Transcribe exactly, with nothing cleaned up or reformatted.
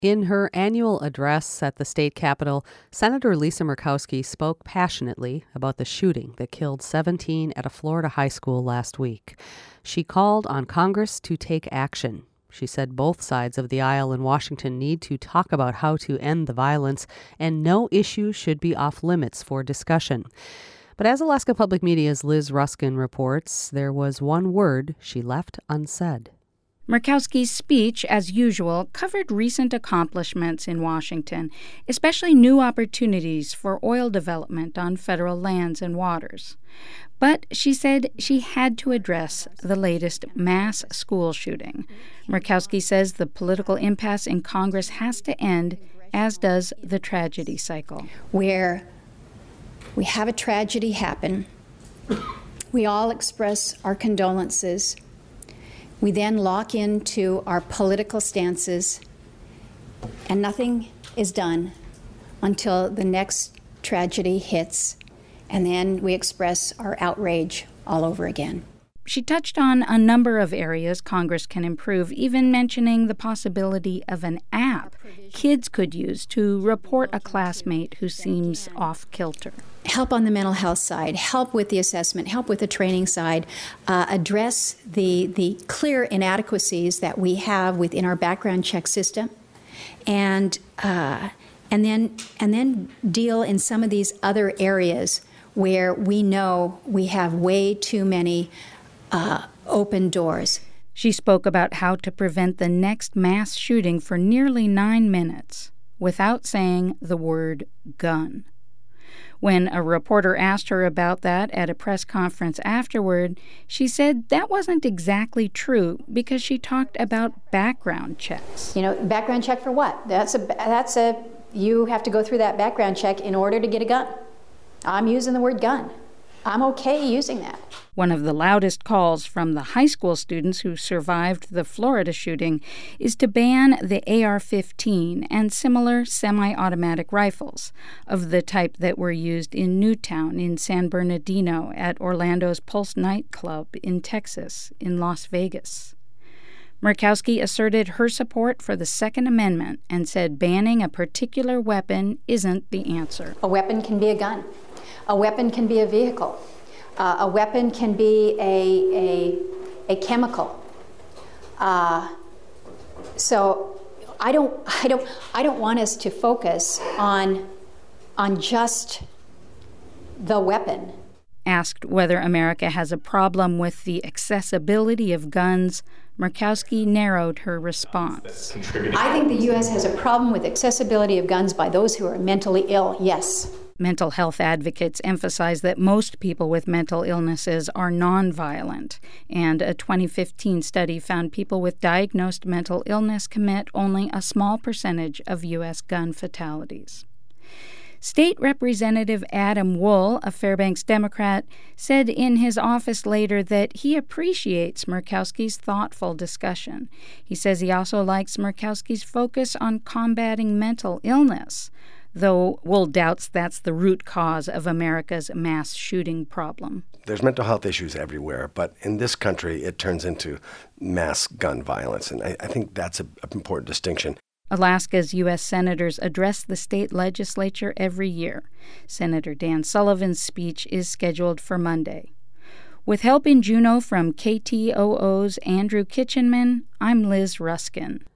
In her annual address at the state capitol, Senator Lisa Murkowski spoke passionately about the shooting that killed seventeen at a Florida high school last week. She called on Congress to take action. She said both sides of the aisle in Washington need to talk about how to end the violence, and no issue should be off limits for discussion. But as Alaska Public Media's Liz Ruskin reports, there was one word she left unsaid. Murkowski's speech, as usual, covered recent accomplishments in Washington, especially new opportunities for oil development on federal lands and waters. But she said she had to address the latest mass school shooting. Murkowski says the political impasse in Congress has to end, as does the tragedy cycle. Where we have a tragedy happen, we all express our condolences. We then lock into our political stances, and nothing is done until the next tragedy hits, and then we express our outrage all over again. She touched on a number of areas Congress can improve, even mentioning the possibility of an app kids could use to report a classmate who seems off-kilter. Help on the mental health side, help with the assessment, help with the training side, uh, address the, the clear inadequacies that we have within our background check system, and uh, and then and then deal in some of these other areas where we know we have way too many uh, open doors. She spoke about how to prevent the next mass shooting for nearly nine minutes without saying the word gun. When a reporter asked her about that at a press conference afterward, she said that wasn't exactly true because she talked about background checks. You know, background check for what? That's a, that's a, you have to go through that background check in order to get a gun. I'm using the word gun. I'm okay using that. One of the loudest calls from the high school students who survived the Florida shooting is to ban the A R fifteen and similar semi-automatic rifles of the type that were used in Newtown, in San Bernardino, at Orlando's Pulse nightclub, in Texas, in Las Vegas. Murkowski asserted her support for the Second Amendment and said banning a particular weapon isn't the answer. A weapon can be a gun. A weapon can be a vehicle. Uh, a weapon can be a, a, a chemical. Uh, so I don't, I don't, I don't want us to focus on, on just the weapon. Asked whether America has a problem with the accessibility of guns, Murkowski narrowed her response. I think the U S has a problem with accessibility of guns by those who are mentally ill, yes. Mental health advocates emphasize that most people with mental illnesses are nonviolent, and a twenty fifteen study found people with diagnosed mental illness commit only a small percentage of U S gun fatalities. State Representative Adam Wool, a Fairbanks Democrat, said in his office later that he appreciates Murkowski's thoughtful discussion. He says he also likes Murkowski's focus on combating mental illness, though Wool doubts that's the root cause of America's mass shooting problem. There's mental health issues everywhere, but in this country it turns into mass gun violence, and I, I think that's an important distinction. Alaska's U S senators address the state legislature every year. Senator Dan Sullivan's speech is scheduled for Monday. With help in Juneau from K T O O's Andrew Kitchenman, I'm Liz Ruskin.